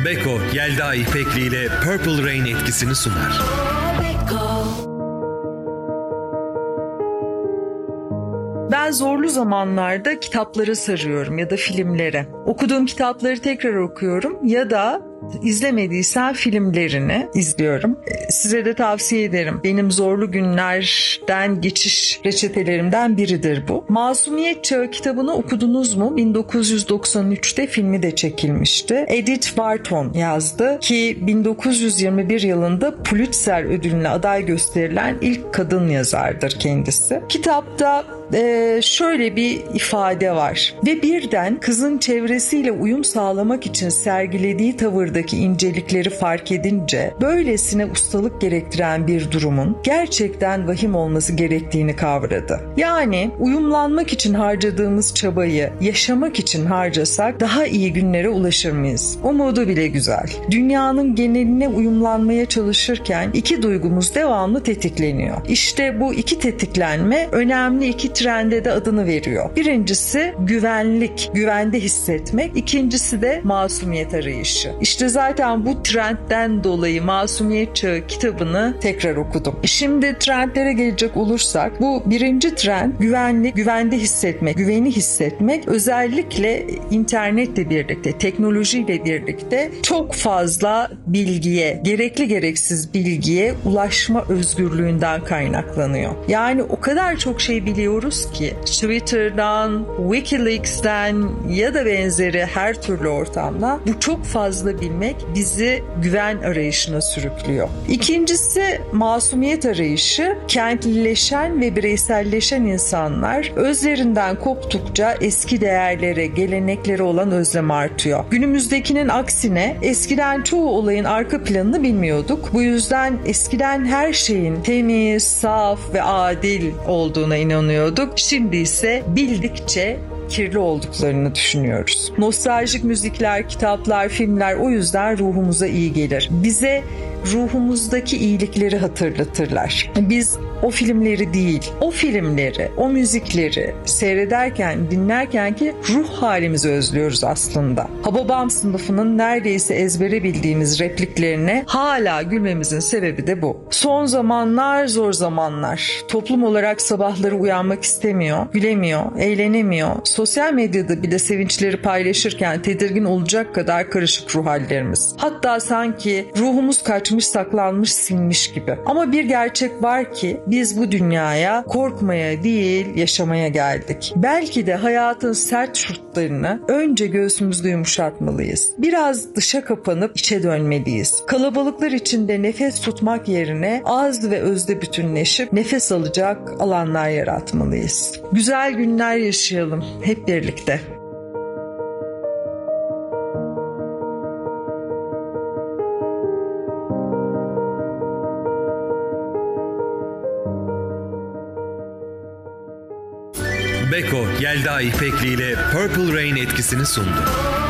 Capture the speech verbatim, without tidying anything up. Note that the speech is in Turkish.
Beko, Yelda İpekli ile Purple Rain etkisini sunar. Ben zorlu zamanlarda kitaplara sarıyorum ya da filmlere. Okuduğum kitapları tekrar okuyorum ya da İzlemediysen filmlerini izliyorum. Size de tavsiye ederim. Benim zorlu günlerden geçiş reçetelerimden biridir bu. Masumiyet Çağı kitabını okudunuz mu? bin dokuz yüz doksan üçte filmi de çekilmişti. Edith Wharton yazdı ki bin dokuz yüz yirmi bir yılında Pulitzer ödülüne aday gösterilen ilk kadın yazardır kendisi. Kitapta Ee, şöyle bir ifade var. Ve birden kızın çevresiyle uyum sağlamak için sergilediği tavırdaki incelikleri fark edince böylesine ustalık gerektiren bir durumun gerçekten vahim olması gerektiğini kavradı. Yani uyumlanmak için harcadığımız çabayı yaşamak için harcasak daha iyi günlere ulaşır mıyız? Umudu bile güzel. Dünyanın geneline uyumlanmaya çalışırken iki duygumuz devamlı tetikleniyor. İşte bu iki tetiklenme önemli iki trende de adını veriyor. Birincisi güvenlik, güvende hissetmek. İkincisi de masumiyet arayışı. İşte zaten bu trendden dolayı Masumiyet Çağı kitabını tekrar okudum. Şimdi trendlere gelecek olursak bu birinci trend güvenlik, güvende hissetmek, güveni hissetmek. Özellikle internetle birlikte, teknolojiyle birlikte çok fazla bilgiye, gerekli gereksiz bilgiye ulaşma özgürlüğünden kaynaklanıyor. Yani o kadar çok şey biliyoruz ki Twitter'dan, WikiLeaks'ten ya da benzeri her türlü ortamda bu çok fazla bilmek bizi güven arayışına sürüklüyor. İkincisi masumiyet arayışı. Kentlileşen ve bireyselleşen insanlar özlerinden koptukça eski değerlere, geleneklere olan özlem artıyor. Günümüzdekinin aksine eskiden çoğu olayın arka planını bilmiyorduk. Bu yüzden eskiden her şeyin temiz, saf ve adil olduğuna inanıyorduk. Şimdi ise bildikçe kirli olduklarını düşünüyoruz. Nostaljik müzikler, kitaplar, filmler o yüzden ruhumuza iyi gelir. Bize ruhumuzdaki iyilikleri hatırlatırlar. Biz o filmleri değil, o filmleri, o müzikleri seyrederken, dinlerken ki ruh halimizi özlüyoruz aslında. Hababam sınıfının neredeyse ezbere bildiğimiz repliklerine hala gülmemizin sebebi de bu. Son zamanlar zor zamanlar. Toplum olarak sabahları uyanmak istemiyor, gülemiyor, eğlenemiyor. Sosyal medyada bile sevinçleri paylaşırken tedirgin olacak kadar karışık ruh hallerimiz. Hatta sanki ruhumuz kaçmış, saklanmış, sinmiş gibi. Ama bir gerçek var ki biz bu dünyaya korkmaya değil, yaşamaya geldik. Belki de hayatın sert şurtlarını önce göğsümüzde yumuşatmalıyız. Biraz dışa kapanıp içe dönmeliyiz. Kalabalıklar içinde nefes tutmak yerine az ve özde bütünleşip nefes alacak alanlar yaratmalıyız. Güzel günler yaşayalım hep birlikte. Beko, Yelda İpekli ile Purple Rain etkisini sundu.